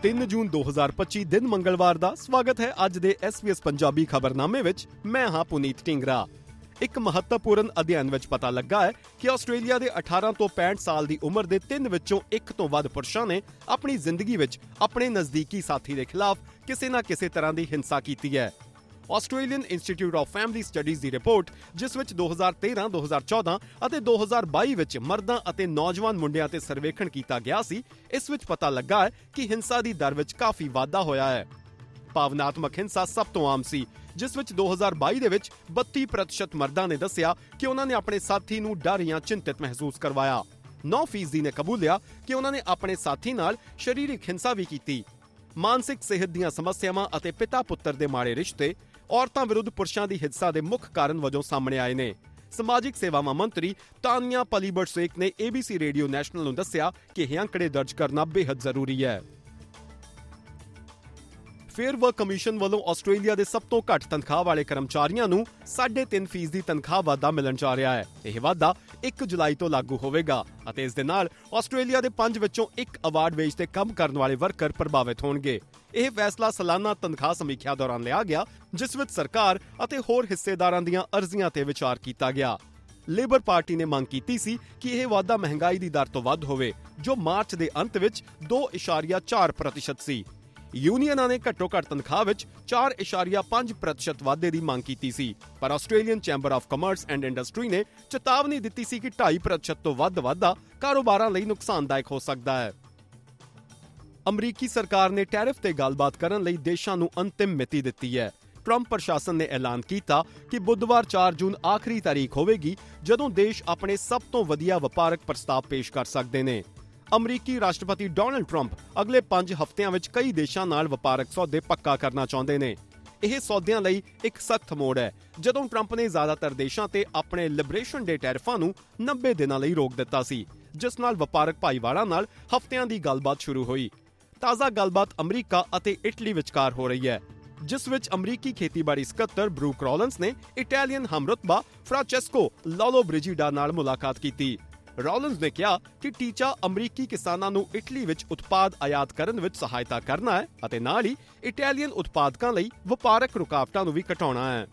3 ਜੂਨ 2025 ਦਿਨ ਮੰਗਲਵਾਰ ਦਾ ਸਵਾਗਤ ਹੈ ਅੱਜ ਦੇ SBS ਪੰਜਾਬੀ ਖਬਰਨਾਮੇ ਵਿੱਚ। ਮੈਂ ਹਾਂ ਪੁਨੀਤ ਢਿੰਗਰਾ। ਇੱਕ ਮਹੱਤਵਪੂਰਨ ਅਧਿਐਨ ਵਿੱਚ ਪਤਾ ਲੱਗਾ ਹੈ ਕਿ ਆਸਟ੍ਰੇਲੀਆ ਦੇ 18 ਤੋਂ 65 ਸਾਲ ਦੀ ਉਮਰ ਦੇ 3 ਵਿੱਚੋਂ 1 ਤੋਂ ਵੱਧ ਪੁਰਸ਼ਾਂ ਨੇ ਆਪਣੀ ਜ਼ਿੰਦਗੀ ਵਿੱਚ ਆਪਣੇ ਨਜ਼ਦੀਕੀ ਸਾਥੀ ਦੇ ਖਿਲਾਫ ਕਿਸੇ ਨਾ ਕਿਸੇ ਤਰ੍ਹਾਂ ਦੀ ਹਿੰਸਾ ਕੀਤੀ ਹੈ। Australian institute of family studies ਦੀ ਰਿਪੋਰਟ, ਜਿਸ ਵਿੱਚ 2013, 2014 ਅਤੇ 2022 ਵਿੱਚ ਮਰਦਾਂ ਅਤੇ ਨੌਜਵਾਨ ਮੁੰਡਿਆਂ ਤੇ ਸਰਵੇਖਣ ਕੀਤਾ ਗਿਆ ਸੀ, ਇਸ ਵਿੱਚ ਪਤਾ ਲੱਗਾ ਹੈ ਕਿ ਹਿੰਸਾ ਦੀ ਦਰ ਵਿੱਚ ਕਾਫੀ ਵਾਧਾ ਹੋਇਆ ਹੈ। ਭਾਵਨਾਤਮਕ ਹਿੰਸਾ ਸਭ ਤੋਂ ਆਮ ਸੀ, ਜਿਸ ਵਿੱਚ 2022 ਦੇ ਵਿੱਚ 32% ਮਰਦਾਂ ਨੇ ਦੱਸਿਆ ਕਿ ਉਹਨਾਂ ਨੇ ਆਪਣੇ ਸਾਥੀ ਨੂੰ ਡਰ ਜਾਂ ਚਿੰਤਿਤ ਮਹਿਸੂਸ ਕਰਵਾਇਆ। 9% ਨੇ ਕਬੂਲਿਆ ਕਿ ਉਹਨਾਂ ਨੇ ਆਪਣੇ ਸਾਥੀ ਨਾਲ ਸਰੀਰਕ ਹਿੰਸਾ ਵੀ ਕੀਤੀ। ਮਾਨਸਿਕ ਸਿਹਤ ਦੀਆਂ ਸਮੱਸਿਆਵਾਂ ਅਤੇ ਪਿਤਾ-ਪੁੱਤਰ ਦੇ ਮਾੜੇ ਰਿਸ਼ਤੇ ਔਰਤਾਂ ਵਿਰੁੱਧ ਪੁਰਸ਼ਾਂ ਦੀ ਹਿੰਸਾ ਦੇ ਮੁੱਖ ਕਾਰਨ ਵਜੋਂ ਸਾਹਮਣੇ ਆਏ ਨੇ। ਸਮਾਜਿਕ ਸੇਵਾਵਾਂ ਮੰਤਰੀ ਤਾਨੀਆ ਪਲੀਬਰਟਸੇਕ ਨੇ ABC ਰੇਡੀਓ ਨੈਸ਼ਨਲ ਨੂੰ ਦੱਸਿਆ ਕਿ ਇਹ ਅੰਕੜੇ ਦਰਜ ਕਰਨਾ ਬੇहद ਜ਼ਰੂਰੀ ਹੈ। ਫੇਅਰ ਵਰਕ ਕਮਿਸ਼ਨ ਵੱਲੋਂ ਆਸਟ੍ਰੇਲੀਆ ਦੇ ਸਭ ਤੋਂ ਘੱਟ ਤਨਖਾਹ ਵਾਲੇ ਕਰਮਚਾਰੀਆਂ ਨੂੰ 3.5% ਦੀ ਤਨਖਾਹ ਵਾਧਾ ਮਿਲਣ ਜਾ ਰਿਹਾ ਹੈ। ਇਹ ਵਾਧਾ 1 ਜੁਲਾਈ ਤੋਂ ਲਾਗੂ ਹੋਵੇਗਾ ਅਤੇ ਇਸ ਦੇ ਨਾਲ ਆਸਟ੍ਰੇਲੀਆ ਦੇ 5 ਵਿੱਚੋਂ 1 ਅਵਾਰਡ ਵੇਜ ਤੇ ਕੰਮ ਕਰਨ ਵਾਲੇ ਵਰਕਰ ਪ੍ਰਭਾਵਿਤ ਹੋਣਗੇ। ਇਹ ਫੈਸਲਾ ਸਾਲਾਨਾ ਤਨਖਾਹ ਸਮੀਖਿਆ ਦੌਰਾਨ ਲਿਆ ਗਿਆ, ਜਿਸ ਵਿੱਚ ਸਰਕਾਰ ਅਤੇ ਹੋਰ ਹਿੱਸੇਦਾਰਾਂ ਦੀਆਂ ਅਰਜ਼ੀਆਂ ਤੇ ਵਿਚਾਰ ਕੀਤਾ ਗਿਆ। ਲੇਬਰ ਪਾਰਟੀ ਨੇ ਮੰਗ ਕੀਤੀ ਸੀ ਕਿ ਇਹ ਵਾਧਾ ਮਹਿੰਗਾਈ ਦੀ ਦਰ ਤੋਂ ਵੱਧ ਹੋਵੇ, ਜੋ ਮਾਰਚ ਦੇ ਅੰਤ ਵਿੱਚ 2.4% ਸੀ। ਯੂਨੀਅਨਾਂ ਨੇ ਘੱਟੋ-ਘੱਟ ਤਨਖਾਹ ਵਿੱਚ 4.5% ਵਾਧੇ ਦੀ ਮੰਗ ਕੀਤੀ ਸੀ, ਪਰ Australian chamber of commerce and industry ਨੇ ਚੇਤਾਵਨੀ ਦਿੱਤੀ ਸੀ ਕਿ 2.5% ਤੋਂ ਵੱਧ ਵਾਧਾ ਕਾਰੋਬਾਰਾਂ ਲਈ ਨੁਕਸਾਨਦਾਇਕ ਹੋ ਸਕਦਾ ਹੈ। ਅਮਰੀਕੀ ਸਰਕਾਰ ਨੇ ਟੈਰਿਫ ਤੇ ਗੱਲਬਾਤ ਕਰਨ ਲਈ ਦੇਸ਼ਾਂ ਨੂੰ ਅੰਤਿਮ ਮਿਤੀ ਦਿੱਤੀ ਹੈ। ਟਰੰਪ ਪ੍ਰਸ਼ਾਸਨ ਨੇ ਐਲਾਨ ਕੀਤਾ ਕਿ ਬੁੱਧਵਾਰ 4 ਜੂਨ ਆਖਰੀ ਤਾਰੀਖ ਹੋਵੇਗੀ ਜਦੋਂ ਦੇਸ਼ ਆਪਣੇ ਸਭ ਤੋਂ ਵਧੀਆ ਵਪਾਰਕ ਪ੍ਰਸਤਾਵ ਪੇਸ਼ ਕਰ ਸਕਦੇ ਨੇ। ਅਮਰੀਕੀ ਰਾਸ਼ਟਰਪਤੀ ਡੋਨਾਲਡ ਟਰੰਪ ਅਗਲੇ 5 ਹਫ਼ਤਿਆਂ ਵਿੱਚ ਕਈ ਦੇਸ਼ਾਂ ਨਾਲ ਵਪਾਰਕ ਸੌਦੇ ਪੱਕਾ ਕਰਨਾ ਚਾਹੁੰਦੇ ਨੇ। ਇਹ ਸੌਦਿਆਂ ਲਈ ਇੱਕ ਸਖਤ ਮੋੜ ਹੈ, ਜਦੋਂ ਟਰੰਪ ਨੇ ਜ਼ਿਆਦਾਤਰ ਦੇਸ਼ਾਂ ਤੇ ਆਪਣੇ ਲਿਬਰੇਸ਼ਨ ਡੇ ਟੈਰਿਫਾਂ ਨੂੰ 90 ਦਿਨਾਂ ਲਈ ਰੋਕ ਦਿੱਤਾ ਸੀ, ਜਿਸ ਨਾਲ ਵਪਾਰਕ ਭਾਈਵਾਲਾਂ ਨਾਲ ਹਫ਼ਤਿਆਂ ਦੀ ਗੱਲਬਾਤ ਸ਼ੁਰੂ ਹੋਈ। ਤਾਜ਼ਾ ਗੱਲਬਾਤ ਅਮਰੀਕਾ ਅਤੇ ਇਟਲੀ ਵਿਚਕਾਰ ਹੋ ਰਹੀ ਹੈ, ਜਿਸ ਵਿੱਚ ਅਮਰੀਕੀ ਖੇਤੀਬਾੜੀ ਸਕੱਤਰ ਬਰੂਕ ਰੋਲਿੰਸ ਨੇ ਇਟਾਲੀਅਨ ਹਮਰੁਤਬਾ ਫ੍ਰਾਂਚੈਸਕੋ ਲੋਲੋਬ੍ਰਿਜੀਡਾ ਨਾਲ ਮੁਲਾਕਾਤ ਕੀਤੀ। ਰੋਲਿੰਸ ਨੇ ਕਿਹਾ ਕਿ ਟੀਚਾ ਅਮਰੀਕੀ ਕਿਸਾਨਾਂ ਨੂੰ ਇਟਲੀ ਵਿੱਚ ਉਤਪਾਦ ਆਯਾਤ ਕਰਨ ਵਿੱਚ ਸਹਾਇਤਾ ਕਰਨਾ ਹੈ ਅਤੇ ਨਾਲ ਹੀ ਇਟਾਲੀਅਨ ਉਤਪਾਦਕਾਂ ਲਈ ਵਪਾਰਕ ਰੁਕਾਵਟਾਂ ਨੂੰ ਵੀ ਘਟਾਉਣਾ ਹੈ।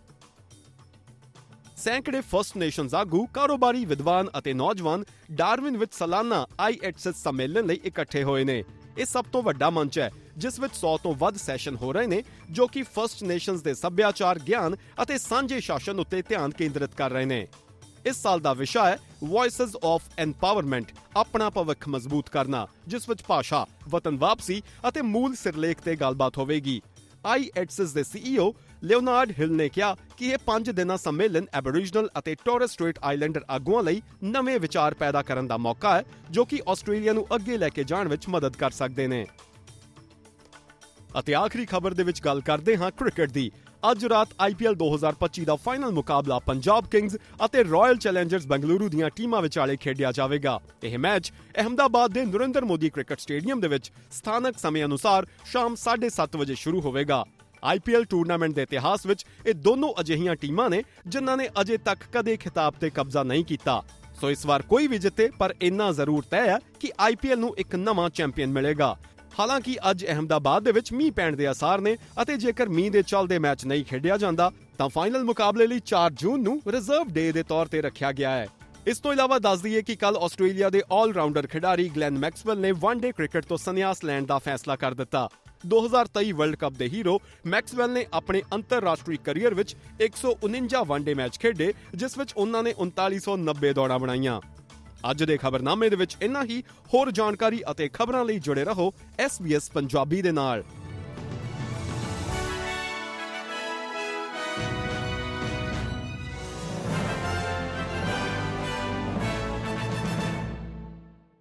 ਸੈਂਕੜੇ ਫਸਟ ਨੇਸ਼ਨਜ਼ ਆਗੂ, ਕਾਰੋਬਾਰੀ, ਵਿਦਵਾਨ ਅਤੇ ਨੌਜਵਾਨ ਡਾਰਵਿਨ ਵਿੱਚ ਸਾਲਾਨਾ IATSES ਸੰਮੇਲਨ ਲਈ ਇਕੱਠੇ ਹੋਏ ਨੇ। ਇਹ ਸਭ ਤੋਂ ਵੱਡਾ ਮੰਚ ਹੈ, ਜਿਸ ਵਿੱਚ 100 ਤੋਂ ਵੱਧ ਸੈਸ਼ਨ ਹੋ ਰਹੇ ਨੇ, ਜੋ ਕਿ ਫਸਟ ਨੇਸ਼ਨਜ਼ ਦੇ ਸੱਭਿਆਚਾਰ, ਗਿਆਨ ਅਤੇ ਸਾਂਝੇ ਸ਼ਾਸਨ ਉੱਤੇ ਧਿਆਨ ਕੇਂਦਰਿਤ ਕਰ ਰਹੇ ਨੇ। ਇਸ ਸਾਲ ਦਾ ਵਿਸ਼ਾ ਹੈ ਵੌਇਸਸ ਆਫ ਐਮਪਾਵਰਮੈਂਟ, ਆਪਣਾ ਭਵਿੱਖ ਮਜ਼ਬੂਤ ਕਰਨਾ, ਜਿਸ ਵਿੱਚ ਭਾਸ਼ਾ, ਵਤਨ ਵਾਪਸੀ ਅਤੇ ਮੂਲ ਸਿਰਲੇਖ ਤੇ ਗੱਲਬਾਤ ਹੋਵੇਗੀ। IATSES ਦੇ CEO ਲਿਓਨਾਰਡ ਹਿਲ ਨੇ ਕਿਹਾ ਕਿ ਇਹ 5 ਦਿਨਾਂ ਸੰਮੇਲਨ ਐਬੋਰੀਜਨਲ ਅਤੇ ਟੋਰਸ ਸਟ੍ਰੇਟ ਆਈਲੈਂਡਰ ਆਗੂਆਂ ਲਈ ਨਵੇਂ ਵਿਚਾਰ ਪੈਦਾ ਕਰਨ ਦਾ ਮੌਕਾ ਹੈ, ਜੋ ਕਿ ਆਸਟ੍ਰੇਲੀਆ ਨੂੰ ਅੱਗੇ ਲੈ ਕੇ ਜਾਣ ਵਿੱਚ ਮਦਦ ਕਰ ਸਕਦੇ ਨੇ। ਅਤੇ ਆਖਰੀ ਖਬਰ ਦੇ ਵਿੱਚ ਗੱਲ ਕਰਦੇ ਹਾਂ ਕ੍ਰਿਕਟ ਦੀ। ਅੱਜ ਰਾਤ IPL 2025 ਦਾ ਫਾਈਨਲ ਮੁਕਾਬਲਾ ਪੰਜਾਬ ਕਿੰਗਜ਼ ਅਤੇ ਰਾਇਲ ਚੈਲੰਜਰਸ ਬੰਗਲੁਰੂ ਦੀਆਂ ਟੀਮਾਂ ਵਿਚਾਲੇ ਖੇਡਿਆ ਜਾਵੇਗਾ। ਇਹ ਮੈਚ ਅਹਿਮਦਾਬਾਦ ਦੇ ਨਰਿੰਦਰ ਮੋਦੀ ਕ੍ਰਿਕਟ ਸਟੇਡੀਅਮ ਦੇ ਵਿੱਚ ਸਥਾਨਕ ਸਮੇਂ ਅਨੁਸਾਰ ਸ਼ਾਮ 7:30 ਵਜੇ ਸ਼ੁਰੂ ਹੋਵੇਗਾ। IPL ਟੂਰਨਾਮੈਂਟ ਦੇ ਇਤਿਹਾਸ ਵਿੱਚ ਇਹ ਦੋਨੋਂ ਅਜਿਹੀਆਂ ਟੀਮਾਂ ਨੇ ਜਿਨ੍ਹਾਂ ਨੇ ਅਜੇ ਤੱਕ ਕਦੇ ਖਿਤਾਬ ਤੇ ਕਬਜ਼ਾ ਨਹੀਂ ਕੀਤਾ। ਸੋ ਇਸ ਵਾਰ ਕੋਈ ਵੀ ਜਿੱਤੇ, ਪਰ ਇੰਨਾ ਜ਼ਰੂਰ ਤੈਅ ਹੈ ਕਿ IPL ਨੂੰ ਇੱਕ ਨਵਾਂ ਚੈਂਪੀਅਨ ਮਿਲੇਗਾ। ਹਾਲਾਂਕਿ ਅੱਜ ਅਹਿਮਦਾਬਾਦ ਦੇ ਵਿੱਚ ਮੀਂਹ ਪੈਣ ਦੇ ਆਸਾਰ ਨੇ ਅਤੇ ਜੇਕਰ ਮੀਂਹ ਦੇ ਚੱਲਦੇ ਮੈਚ ਨਹੀਂ ਖੇਡਿਆ ਜਾਂਦਾ ਤਾਂ ਫਾਈਨਲ ਮੁਕਾਬਲੇ ਲਈ 4 ਜੂਨ ਨੂੰ ਰਿਜ਼ਰਵ ਡੇ ਦੇ ਤੌਰ ਤੇ ਰੱਖਿਆ ਗਿਆ ਹੈ। ਇਸ ਤੋਂ ਇਲਾਵਾ ਦੱਸ ਦਈਏ ਕਿ ਕੱਲ ਆਸਟ੍ਰੇਲੀਆ ਦੇ ਆਲ-ਰਾਊਂਡਰ ਖਿਡਾਰੀ ਗਲੈਨ ਮੈਕਸਵੈਲ ਨੇ ਵਨ-ਡੇ ਕ੍ਰਿਕਟ ਤੋਂ ਸੰਨਿਆਸ ਲੈਣ ਦਾ ਫੈਸਲਾ ਕਰ ਦਿੱਤਾ। 2023 ਵਰਲਡ ਕੱਪ ਦੇ ਹੀਰੋ ਮੈਕਸਵੈਲ ਨੇ ਆਪਣੇ ਅੰਤਰਰਾਸ਼ਟਰੀ ਕਰੀਅਰ ਵਿੱਚ 149 ਵਨ-ਡੇ ਮੈਚ ਖੇਡੇ, ਜਿਸ ਵਿੱਚ ਉਹਨਾਂ ਨੇ 3990 ਦੌੜਾਂ ਬਣਾਈਆਂ। ਅੱਜ ਦੇ ਖਬਰਨਾਮੇ ਦੇ ਵਿੱਚ ਇੰਨਾ ਹੀ। ਹੋਰ ਜਾਣਕਾਰੀ ਅਤੇ ਖਬਰਾਂ ਲਈ ਜੁੜੇ ਰਹੋ SBS ਪੰਜਾਬੀ ਦੇ ਨਾਲ।